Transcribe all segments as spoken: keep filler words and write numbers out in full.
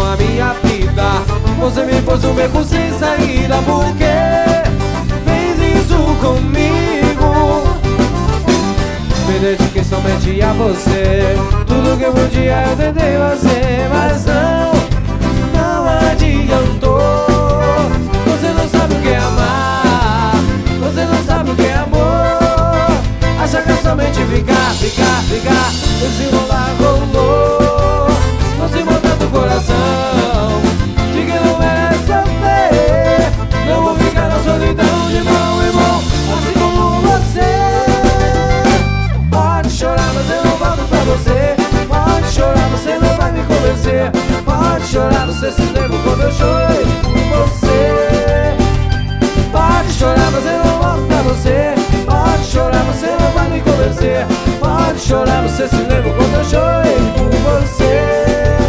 a minha vida. Você me pôs um beco sem saída. Por que fez isso comigo? Me dediquei somente a você. Tudo que eu podia eu tentei fazer, mas não, não adiantou. Você não sabe o que é amar, você não sabe o que é amor. Acha que é somente ficar, ficar, ficar. Esse rolar rolou, não se monta do coração de que não merece saber. Não vou ficar na solidão de mão em mão, assim como você. Pode chorar, mas eu não volto pra você. Pode chorar, você não vai me convencer. Pode chorar, você se lembra quando eu chorei por você. Pode chorar, mas eu não volto pra você. Pode chorar, você não vai me convencer. Pode chorar, você se lembra quando eu chorei por você.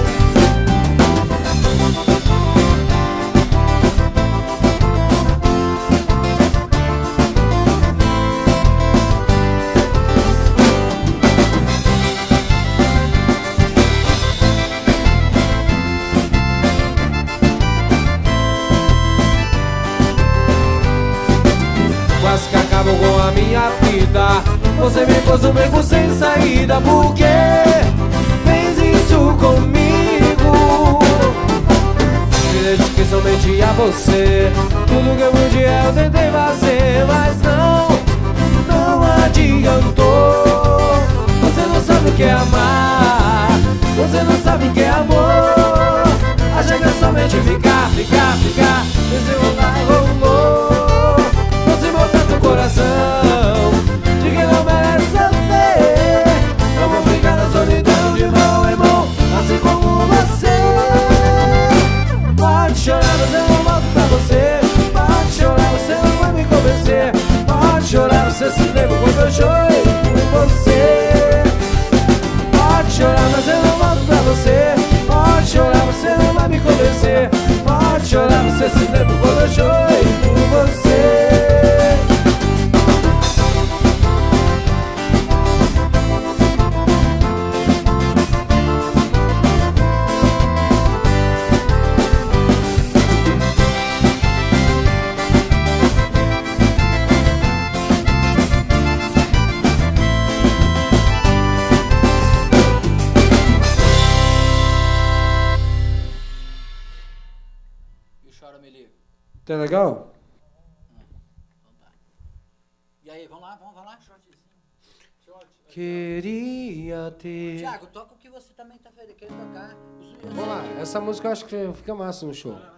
Quase que acabou com a minha vida. Você me pôs um beco sem saída. Por que fez isso comigo? Me dediquei somente a você. Tudo que eu podia eu tentei fazer, mas não, não adiantou. Você não sabe o que é amar, você não sabe o que é amor. Acha que é somente ficar, ficar, ficar. Esse rolar rolou, não se botar no coração de que não merece saber. Eu vou ficar na solidão de mão em mão, assim como você. Pode chorar, mas eu não volto pra você. Pode chorar, você não vai me convencer. Pode chorar, você se lembra quando eu chorei por você. Pode chorar, mas eu não volto pra você. Pode chorar, você não vai me convencer. Pode chorar, você se lembra quando eu chorei por você. Tá legal? E aí, vamos lá, vamos, vamos lá. Queria ter... Thiago, toca o que você também tá querendo tocar. Vamos lá, essa música eu acho que fica massa no show.